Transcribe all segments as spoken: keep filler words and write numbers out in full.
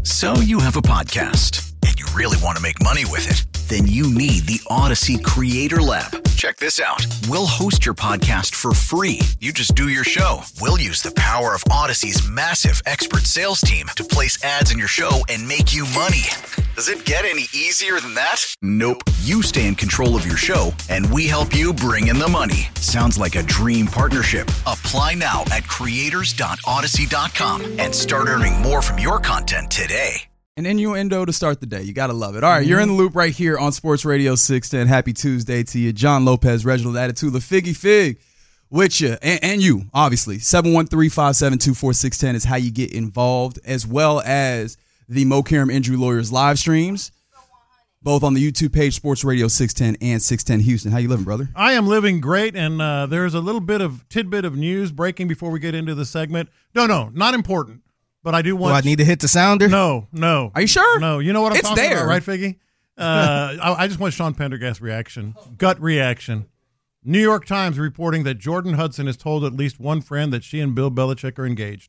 So you have a podcast and you really want to make money with it. Then you need the Odyssey Creator Lab. Check this out. We'll host your podcast for free. You just do your show. We'll use the power of Odyssey's massive expert sales team to place ads in your show and make you money. Does it get any easier than that? Nope. You stay in control of your show, and we help you bring in the money. Sounds like a dream partnership. Apply now at creators dot odyssey dot com and start earning more from your content today. An innuendo to start the day. You got to love it. All right, mm-hmm. You're in the loop right here on Sports Radio six ten. Happy Tuesday to you. John Lopez, Reginald Attitude, Figgy Fig with you. And, and you, obviously. seven one three, five seven two, four six one zero is how you get involved, as well as the Mo Karam Injury Lawyers live streams, both on the YouTube page, Sports Radio six ten and six ten Houston. How you living, brother? I am living great, and uh, there's a little bit of tidbit of news breaking before we get into the segment. No, no, not important. But I do want. Do I need to hit the sounder? No, no. Are you sure? No. You know what I'm it's talking there. about, right, Figgy? Uh, I, I just want Sean Pendergast's reaction, gut reaction. New York Times reporting that Jordan Hudson has told at least one friend that she and Bill Belichick are engaged.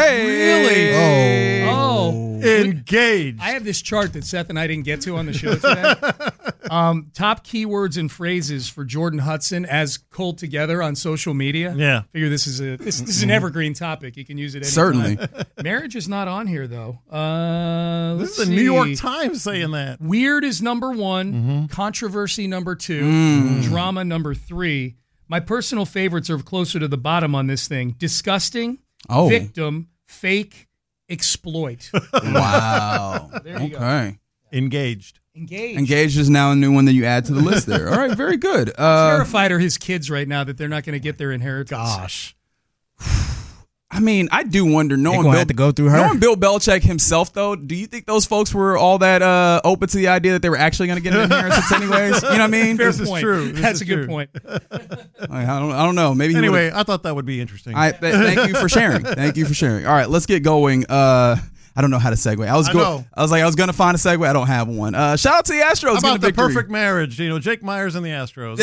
Hey, really? Oh, oh, engaged. I have this chart that Seth and I didn't get to on the show today. um, top keywords and phrases for Jordan Hudson as culled together on social media. Yeah, figure this is a this, this is an evergreen topic. You can use it anytime. Certainly. Marriage is not on here though. Uh, this is see. the New York Times saying that. Weird is number one. Mm-hmm. Controversy number two. Mm. Drama number three. My personal favorites are closer to the bottom on this thing. Disgusting. Oh. Victim, fake, exploit. Wow. There you okay. go. Engaged. Engaged. Engaged is now a new one that you add to the list there. All right, very good. Uh, Terrified are his kids right now that they're not going to get their inheritance. Gosh. I mean, I do wonder, knowing gonna Bill, have to go through her. knowing Bill Belichick himself, though, do you think those folks were all that uh, open to the idea that they were actually going to get an inheritance anyways? You know what I mean? Fair This point. is true. This That's is a good true. point. I don't, I don't know. Maybe he Anyway, would've- I thought that would be interesting. I, th- thank you for sharing. Thank you for sharing. All right, let's get going. Uh, I don't know how to segue. I was I go- know. I was like, I was going to find a segue. I don't have one. Uh, shout out to the Astros. How about getting the a victory. perfect marriage? You know, Jake Myers and the Astros.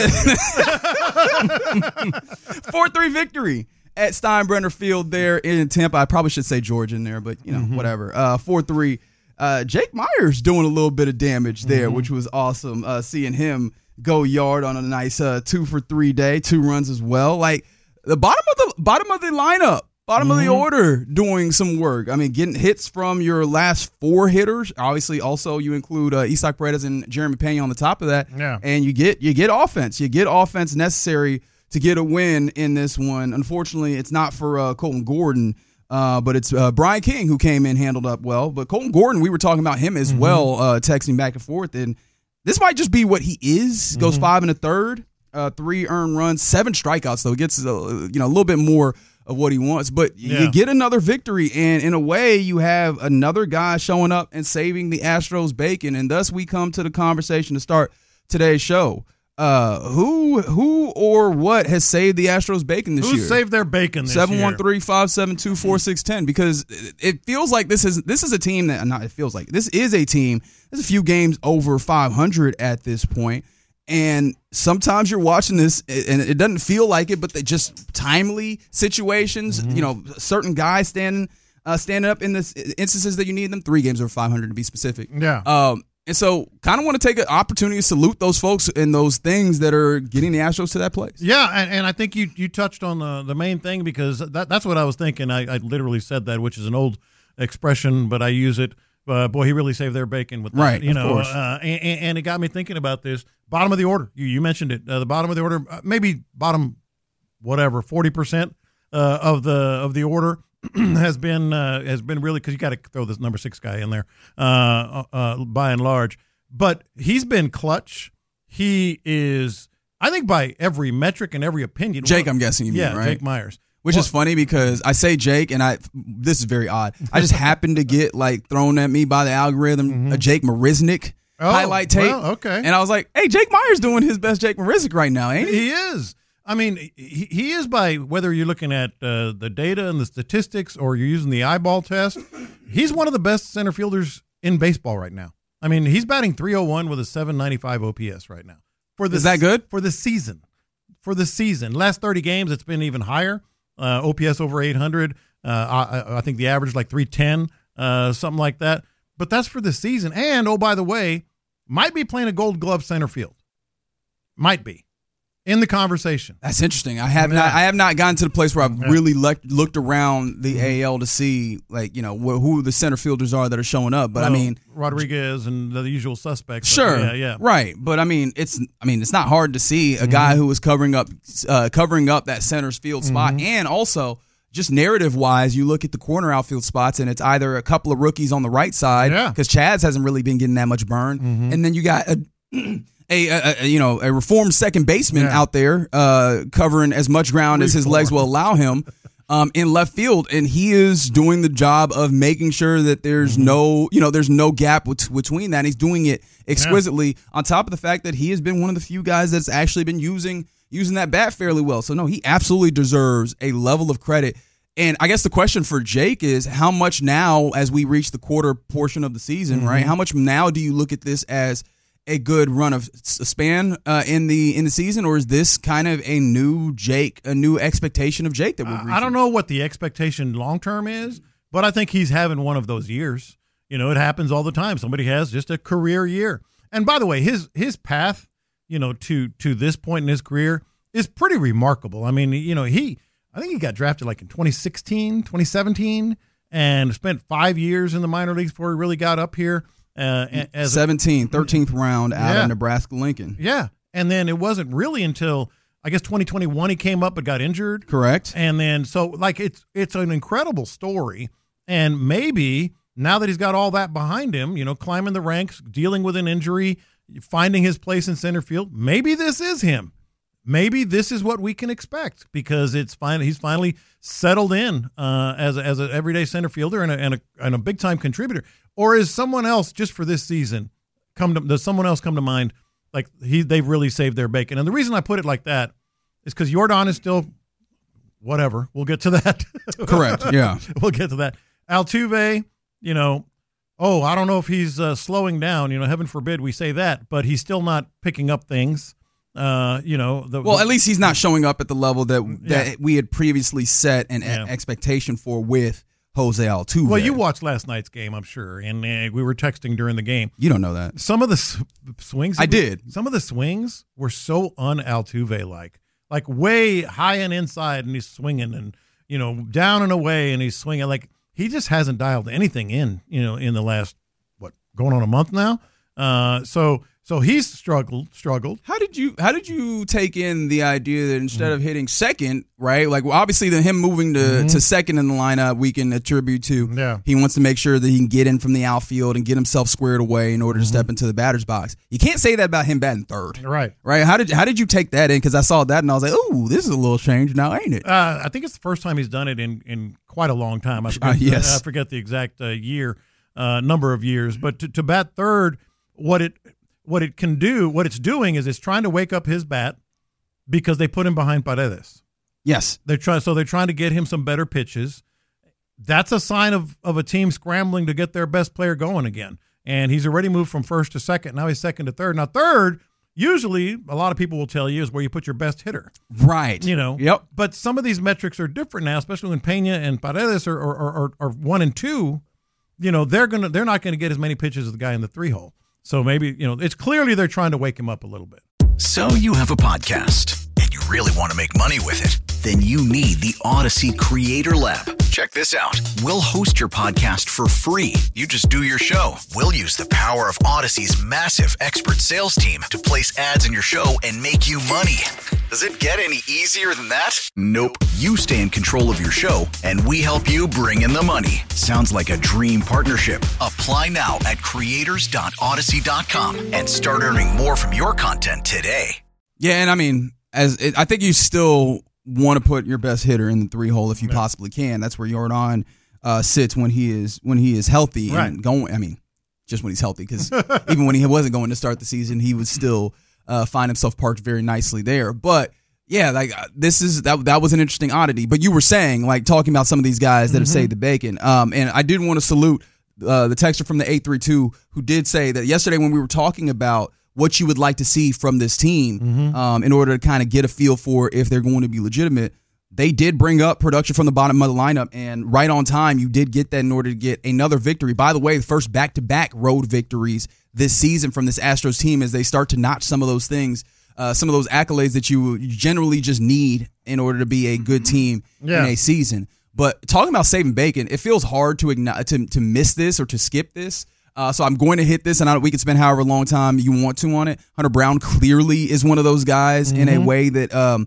four three victory at Steinbrenner Field there in Tampa. I probably should say Georgia in there, but, you know, Mm-hmm. whatever. Uh, four three. Uh, Jake Myers doing a little bit of damage there, Mm-hmm. which was awesome. Uh, seeing him go yard on a nice uh, two for three day, two runs as well. Like the bottom of the bottom of the lineup, bottom Mm-hmm. of the order, doing some work. I mean, getting hits from your last four hitters. Obviously, also you include uh, Isaac Paredes and Jeremy Pena on the top of that. Yeah. And you get you get offense. You get offense necessary to get a win in this one. Unfortunately, it's not for uh, Colton Gordon, uh, but it's uh, Brian King who came in, handled up well. But Colton Gordon, we were talking about him as mm-hmm. well, uh, texting back and forth. And this might just be what he is. Mm-hmm. Goes five and a third, uh, three earned runs, seven strikeouts, though. He gets uh, you know a little bit more of what he wants. But yeah. you get another victory, and in a way, you have another guy showing up and saving the Astros bacon. And thus we come to the conversation to start today's show. Uh, who who or what has saved the Astros bacon this Who year? saved their bacon this year? seven one three, five seven two, four six one zero because it feels like this is this is a team that not it feels like this is a team there's a few games over five hundred at this point, and sometimes you're watching this and it doesn't feel like it, but they just timely situations, mm-hmm. you know, certain guys standing uh, standing up in the instances that you need them, three games over five hundred to be specific. Yeah. Um And so kind of want to take an opportunity to salute those folks and those things that are getting the Astros to that place. Yeah, and, and I think you you touched on the, the main thing because that, that's what I was thinking. I, I literally said that, which is an old expression, but I use it. Uh, boy, he really saved their bacon with that. Right, you of know, course. Uh, and, and it got me thinking about this. Bottom of the order. You, you mentioned it. Uh, the bottom of the order, uh, maybe bottom, whatever, forty percent uh, of the of the order. has been uh, has been really because you got to throw this number six guy in there uh, uh, by and large, but he's been clutch. He is, I think, by every metric and every opinion. Jake, well, I'm guessing you mean, yeah, right? Jake Myers, Which well, is funny because I say Jake, and I this is very odd. I just happened to get like thrown at me by the algorithm mm-hmm. a Jake Marisnick oh, highlight tape. Well, okay, and I was like, hey, Jake Myers doing his best Jake Marisnick right now, ain't he? He is. I mean, he, he is by whether you're looking at uh, the data and the statistics or you're using the eyeball test, he's one of the best center fielders in baseball right now. I mean, he's batting three oh one with a seven ninety-five O P S right now. For the, is that good? For the season. For the season. Last thirty games, it's been even higher. Uh, O P S over eight hundred. Uh, I, I think the average is like three ten, uh, something like that. but that's for the season. And, oh, by the way, might be playing a Gold Glove center field. Might be. In the conversation. That's interesting. I have Yeah. not. I have not gotten to the place where I've Yeah. really le- looked around the Mm-hmm. A L to see, like, you know, wh- who the center fielders are that are showing up. But Well, I mean, Rodriguez and the usual suspects. sure, Yeah, yeah. right. But I mean, it's. I mean, it's not hard to see a Mm-hmm. guy who is covering up, uh, covering up that center's field spot, Mm-hmm. and also just narrative wise, you look at the corner outfield spots, and it's either a couple of rookies on the right side Yeah. because Chads hasn't really been getting that much burn, Mm-hmm. and then you got a. A, a, a you know a reformed second baseman Yeah. out there uh, covering as much ground as his legs will allow him um, in left field, and he is doing the job of making sure that there's Mm-hmm. no you know there's no gap bet- between that. And he's doing it exquisitely. On top of the fact that he has been one of the few guys that's actually been using using that bat fairly well. So no, he absolutely deserves a level of credit. And I guess the question for Jake is how much now, as we reach the quarter portion of the season, Mm-hmm. right? How much now do you look at this as a good run of s- span uh, in the in the season, or is this kind of a new Jake, a new expectation of Jake that we're reaching? I don't know what the expectation long term is, but I think he's having one of those years. You know, it happens all the time. Somebody has just a career year. And by the way, his his path, you know, to to this point in his career is pretty remarkable. I mean, you know, he I think he got drafted like in twenty sixteen, twenty seventeen, and spent five years in the minor leagues before he really got up here. Uh, as a, seventeen, thirteenth round out Yeah. of Nebraska Lincoln. yeah, and then it wasn't really until I guess twenty twenty-one he came up but got injured. Correct. And then so like it's it's an incredible story, and maybe now that he's got all that behind him, you know, climbing the ranks, dealing with an injury, finding his place in center field, maybe this is him. Maybe this is what we can expect because it's fine. He's finally settled in uh, as a, as an everyday center fielder and a, and a and a big time contributor. Or is someone else just for this season come to does someone else come to mind like he they've really saved their bacon? And the reason I put it like that is because Jordan is still whatever. We'll get to that. Correct. Yeah. We'll get to that. Altuve, you know, oh, I don't know if he's uh, slowing down. You know, heaven forbid we say that, but he's still not picking up things. Uh, you know, the, Well, at least he's not showing up at the level that that Yeah. we had previously set an Yeah. e- expectation for with Jose Altuve. well, you watched last night's game, I'm sure, and uh, we were texting during the game. You don't know that. Some of the s- swings, I did. Some of the swings were so un-Altuve like, like way high and inside, and he's swinging, and you know, down and away, and he's swinging. Like he just hasn't dialed anything in, you know, in the last what going on a month now. Uh, so. So he's struggled, struggled. How did you How did you take in the idea that instead Mm-hmm. of hitting second, right? Like well, obviously, the him moving to, to second in the lineup, we can attribute to. Yeah. He wants to make sure that he can get in from the outfield and get himself squared away in order to step into the batter's box. You can't say that about him batting third, Right. right? How did How did you take that in? Because I saw that and I was like, "Ooh, this is a little strange now, ain't it?" Uh, I think it's the first time he's done it in, in quite a long time. I forget, Uh, yes. I forget the exact uh, year, uh, number of years. But to, to bat third, what it what it can do, what it's doing is it's trying to wake up his bat because they put him behind Paredes. Yes. They're trying, so they're trying to get him some better pitches. That's a sign of of a team scrambling to get their best player going again. And he's already moved from first to second. Now he's second to third. Now third, usually a lot of people will tell you is where you put your best hitter. Right. You know. Yep. But some of these metrics are different now, especially when Pena and Paredes are are, are, are one and two. You know, they're gonna they're not gonna get as many pitches as the guy in the three hole. So maybe, you know, it's clearly they're trying to wake him up a little bit. So you have a podcast and you really want to make money with it? Then you need the Odyssey Creator Lab. Check this out. We'll host your podcast for free. You just do your show. We'll use the power of Odyssey's massive expert sales team to place ads in your show and make you money. Does it get any easier than that? Nope. You stay in control of your show and we help you bring in the money. Sounds like a dream partnership. Apply now at creators dot odyssey dot com and start earning more from your content today. Yeah, and I mean, as it, I think you still want to put your best hitter in the three hole if you yeah. possibly can. That's where Jordan uh, sits when he is when he is healthy right. and going. I mean, just when he's healthy, because even when he wasn't going to start the season, he would still uh, find himself parked very nicely there. But yeah, like this is that that was an interesting oddity. But you were saying, like talking about some of these guys that mm-hmm. have saved the bacon. Um, and I did want to salute uh, the texter from the eight three two who did say that yesterday when we were talking about what you would like to see from this team mm-hmm. um, in order to kind of get a feel for if they're going to be legitimate. they did bring up production from the bottom of the lineup, and right on time, you did get that in order to get another victory. By the way, the first back-to-back road victories this season from this Astros team as they start to notch some of those things, uh, some of those accolades that you generally just need in order to be a good team yeah. in a season. But talking about saving bacon, it feels hard to igno- to, to miss this or to skip this. Uh, so I'm going to hit this, and I, we can spend however long time you want to on it. Hunter Brown clearly is one of those guys mm-hmm. in a way that um,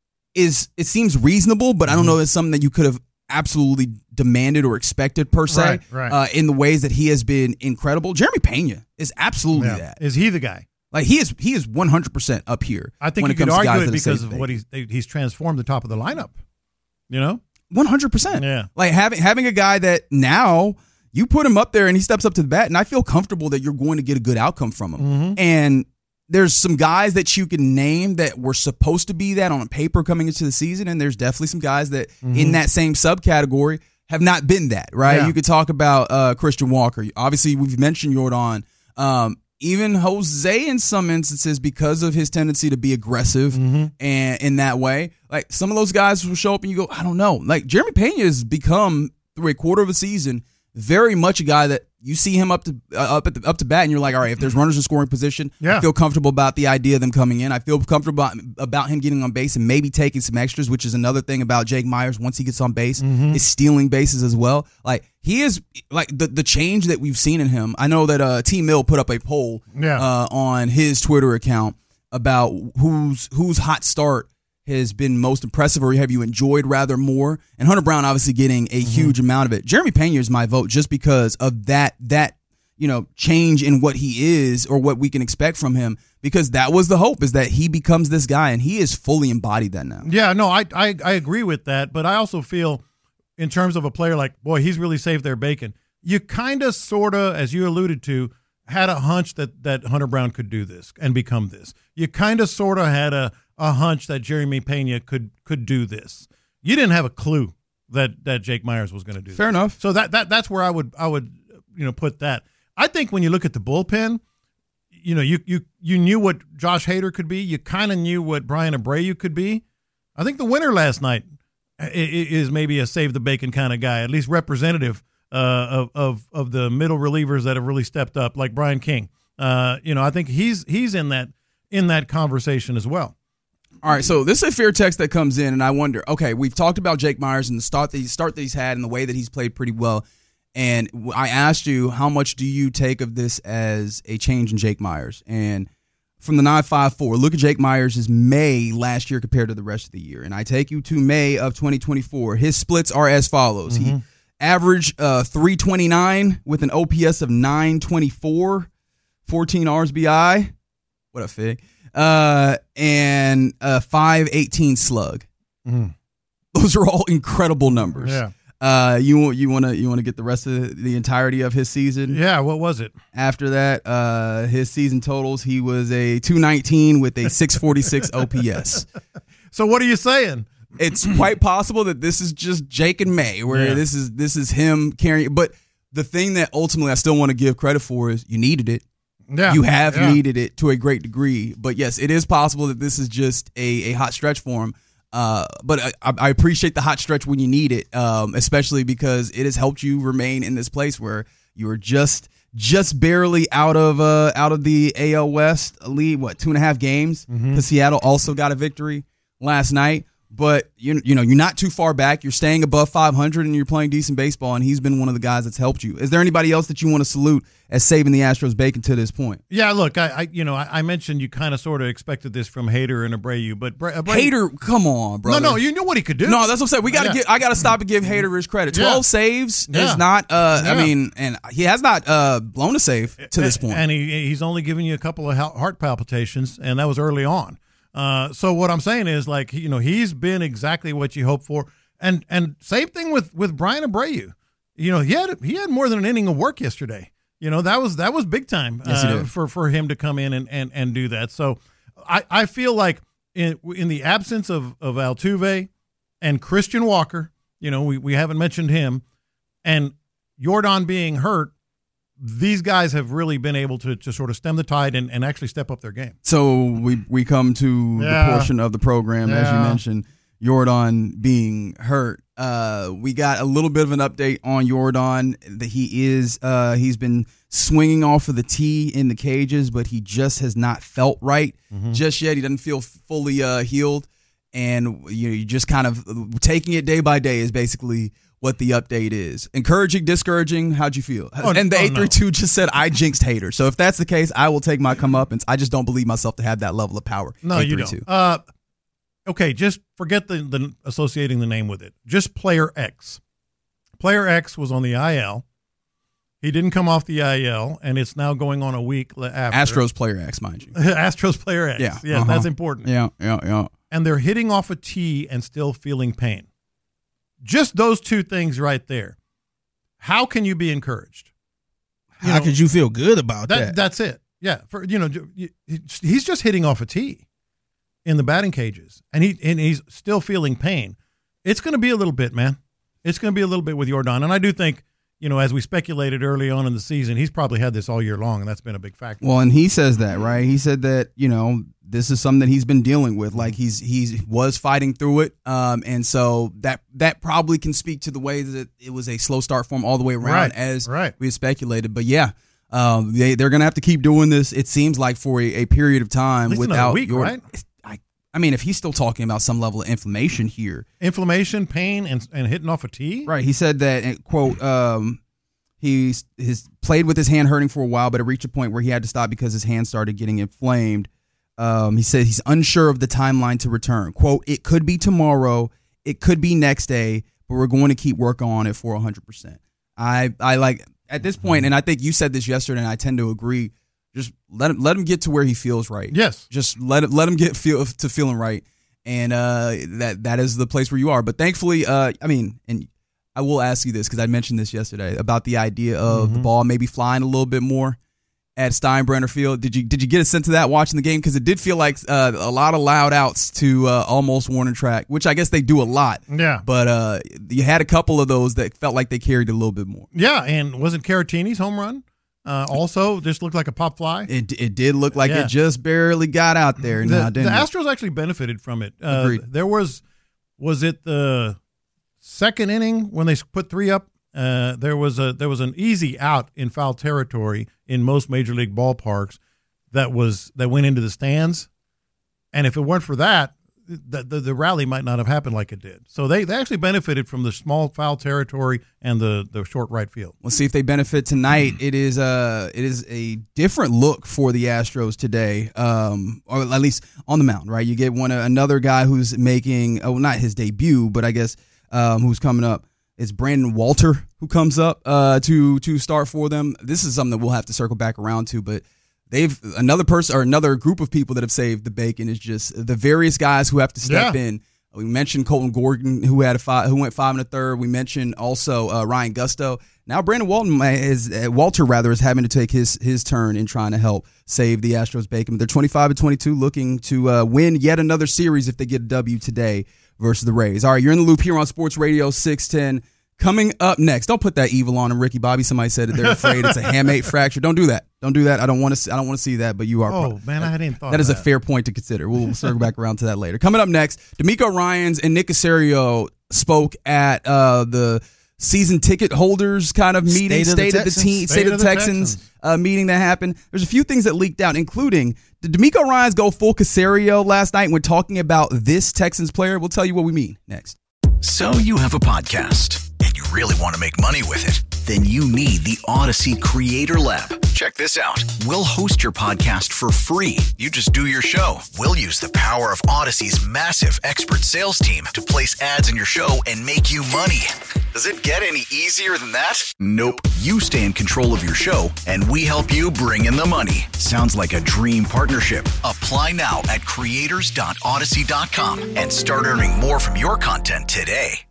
is it seems reasonable, but mm-hmm. I don't know if it's something that you could have absolutely demanded or expected per se right, right. Uh, in the ways that he has been incredible. Jeremy Pena is absolutely yeah. that. Is he the guy? Like he is, he is one hundred percent up here. I think when you it could comes to argue guys it because of bacon. what he's he's transformed the top of the lineup. You know, one hundred percent. Yeah, like having having a guy that now. You put him up there and he steps up to the bat, and I feel comfortable that you're going to get a good outcome from him. Mm-hmm. And there's some guys that you can name that were supposed to be that on paper coming into the season, and there's definitely some guys that mm-hmm. in that same subcategory have not been that, right? Yeah. You could talk about uh, Christian Walker. Obviously, we've mentioned Jordan. Um, even Jose in some instances because of his tendency to be aggressive mm-hmm. and in that way. Like some of those guys will show up and you go, I don't know. Like Jeremy Pena has become through a quarter of a season very much a guy that you see him up to uh, up at the, up to bat, and you're like, all right, if there's runners in scoring position, yeah. I feel comfortable about the idea of them coming in. I feel comfortable about, about him getting on base and maybe taking some extras, which is another thing about Jake Myers. Once he gets on base, mm-hmm. is stealing bases as well. Like he is like the the change that we've seen in him. I know that uh, T Mill put up a poll yeah. uh, on his Twitter account about whose whose hot start has been most impressive or have you enjoyed rather more? And Hunter Brown obviously getting a mm-hmm. huge amount of it. Jeremy Pena is my vote just because of that, that you know, change in what he is or what we can expect from him, because that was the hope, is that he becomes this guy, and he is fully embodied that now. Yeah, no, I, I, I agree with that, but I also feel in terms of a player like, boy, he's really saved their bacon. You kind of, sort of, as you alluded to, had a hunch that, that Hunter Brown could do this and become this. You kind of, sort of had a, a hunch that Jeremy Pena could could do this. You didn't have a clue that that Jake Myers was going to do Fair this. enough. So that that that's where I would I would you know put that. I think when you look at the bullpen, you know, you you you knew what Josh Hader could be. You kind of knew what Brian Abreu could be. I think the winner last night is maybe a save the bacon kind of guy, at least representative uh, of of of the middle relievers that have really stepped up, like Brian King. Uh, you know, I think he's he's in that in that conversation as well. All right, so this is a fair text that comes in, and I wonder, okay, we've talked about Jake Myers and the start that, he, start that he's had and the way that he's played pretty well, and I asked you, how much do you take of this as a change in Jake Myers? And from the nine five four, look at Jake Myers' May last year compared to the rest of the year, and I take you to May of twenty twenty-four. His splits are as follows. Mm-hmm. He averaged uh, three twenty-nine with an O P S of nine twenty-four, fourteen R B I. What a fig. Uh, and a five eighteen slug. Mm. Those are all incredible numbers. Yeah. Uh, you you want to you want to get the rest of the entirety of his season? Yeah. What was it? After that, uh, his season totals, he was a two nineteen with a six forty-six O P S. So what are you saying? It's quite possible that this is just Jake and May, where yeah. this is this is him carrying. But the thing that ultimately I still want to give credit for is you needed it. Yeah, you have yeah. needed it to a great degree. But yes, it is possible that this is just a, a hot stretch for him. Uh, but I, I appreciate the hot stretch when you need it, um, especially because it has helped you remain in this place where you are just just barely out of uh, out of the A L West lead. What, two and a half games? Because mm-hmm. Seattle also got a victory last night. But you you know you're not too far back. You're staying above five hundred, and you're playing decent baseball. And he's been one of the guys that's helped you. Is there anybody else that you want to salute as saving the Astros bacon to this point? Yeah, look, I, I you know I, I mentioned you kind of sort of expected this from Hader and Abreu, but Bra- Abreu, Hader, come on, bro. No, no, you knew what he could do. No, that's what I'm saying. We got to Yeah. get. I got to stop and give Hader his credit. Twelve Yeah. saves Yeah. is not. Uh, Yeah. I mean, and he has not uh, blown a save to this point. and he he's only given you a couple of heart palpitations, and that was early on. Uh, so what I'm saying is, like, you know, he's been exactly what you hoped for, and and same thing with, with Brian Abreu. You know, he had he had more than an inning of work yesterday. You know, that was that was big time uh, Yes, he did. for for him to come in and, and, and do that. So I, I feel like in in the absence of of Altuve and Christian Walker, you know, we, we haven't mentioned him, and Jordan being hurt, these guys have really been able to, to sort of stem the tide and, and actually step up their game. So we we come to Yeah. the portion of the program, as you Yeah. mentioned. Yordan being hurt. Uh, we got a little bit of an update on Yordan. That he is uh, he's been swinging off of the tee in the cages, but he just has not felt right mm-hmm. just yet. He doesn't feel fully uh, healed, and you know, you just kind of taking it day by day is basically what the update is. Encouraging, discouraging. How'd you feel? Oh, and the oh, eight three two just said I jinxed Hater. So if that's the case, I will take my comeuppance. I just don't believe myself to have that level of power. No, you don't. Uh, Okay, just forget the, the associating the name with it. Just Player X. Player X was on the I L. He didn't come off the I L, and it's now going on a week after. Astros Player X, mind you. Astros Player X. Yeah, yes, uh-huh. that's important. Yeah, yeah, yeah. And they're hitting off a tee and still feeling pain. Just those two things right there. How can you be encouraged? You How know, could you feel good about that? that? That's it. Yeah, for you know, he's just hitting off a tee in the batting cages, and he and he's still feeling pain. It's going to be a little bit, man. It's going to be a little bit with Yordan, and I do think, you know, as we speculated early on in the season, he's probably had this all year long, and that's been a big factor. Well, and he says that, right? He said that, you know, this is something that he's been dealing with. Like he's he was fighting through it, um, and so that that probably can speak to the way that it was a slow start for him all the way around, right, as right. we had speculated. But yeah. Um, they they're gonna have to keep doing this. It seems like for a, a period of time At least without week, your. Right? I, I mean, if he's still talking about some level of inflammation here, inflammation, pain, and and hitting off a tee. Right. He said that quote. Um, he's his played with his hand hurting for a while, but it reached a point where he had to stop because his hand started getting inflamed. Um, he said he's unsure of the timeline to return. Quote: It could be tomorrow. It could be next day, but we're going to keep working on it for one hundred percent. I I like. At this point, and I think you said this yesterday, and I tend to agree, just let him let him get to where he feels right. Yes. Just let him let him get feel to feeling right, and uh, that that is the place where you are. But thankfully, uh, I mean, and I will ask you this because I mentioned this yesterday about the idea of mm-hmm. the ball maybe flying a little bit more at Steinbrenner Field. Did you did you get a sense of that watching the game? Because it did feel like uh, a lot of loud outs to uh, almost Warner Track, which I guess they do a lot. Yeah. But uh, you had a couple of those that felt like they carried a little bit more. Yeah, and wasn't Caratini's home run uh, also just looked like a pop fly? It it did look like yeah. it just barely got out there. The, now, didn't the it? Astros actually benefited from it. Uh, Agreed. There was, was it the second inning when they put three up? Uh, there was a there was an easy out in foul territory in most major league ballparks that was that went into the stands, and if it weren't for that, the the, the rally might not have happened like it did. So they, they actually benefited from the small foul territory and the, the short right field. We'll see if they benefit tonight. It is a it is a different look for the Astros today, um, or at least on the mound. Right, you get one another guy who's making oh not his debut, but I guess um, who's coming up. It's Brandon Walter who comes up uh, to to start for them. This is something that we'll have to circle back around to, but they've another person or another group of people that have saved the bacon is just the various guys who have to step yeah. in. We mentioned Colton Gordon, who had a five, who went five and a third. We mentioned also uh, Ryan Gusto. Now Brandon Walton is uh, Walter rather is having to take his his turn in trying to help save the Astros bacon. They're twenty-five and twenty-two, looking to uh, win yet another series if they get a W today versus the Rays. All right, you're in the loop here on Sports Radio six ten. Coming up next, don't put that evil on him, Ricky Bobby. Somebody said that they're afraid it's a hamate fracture. Don't do that. Don't do that. I don't want to. I don't want to see that. But you are. Oh pro- man, I hadn't thought. That of is that. a fair point to consider. We'll circle back around to that later. Coming up next, D'Amico Ryans and Nick Caserio spoke at uh, the season ticket holders kind of meeting, State of the state of the Texans. team, State state of of the the Texans, Texans. Uh, meeting that happened. There's a few things that leaked out, including did D'Amico Ryans go full Caserio last night when talking about this Texans player? We'll tell you what we mean next. So you have a podcast and you really want to make money with it? Then you need the Odyssey Creator Lab. Check this out. We'll host your podcast for free. You just do your show. We'll use the power of Odyssey's massive expert sales team to place ads in your show and make you money. Does it get any easier than that? Nope. You stay in control of your show and we help you bring in the money. Sounds like a dream partnership. Apply now at creators dot odyssey dot com and start earning more from your content today.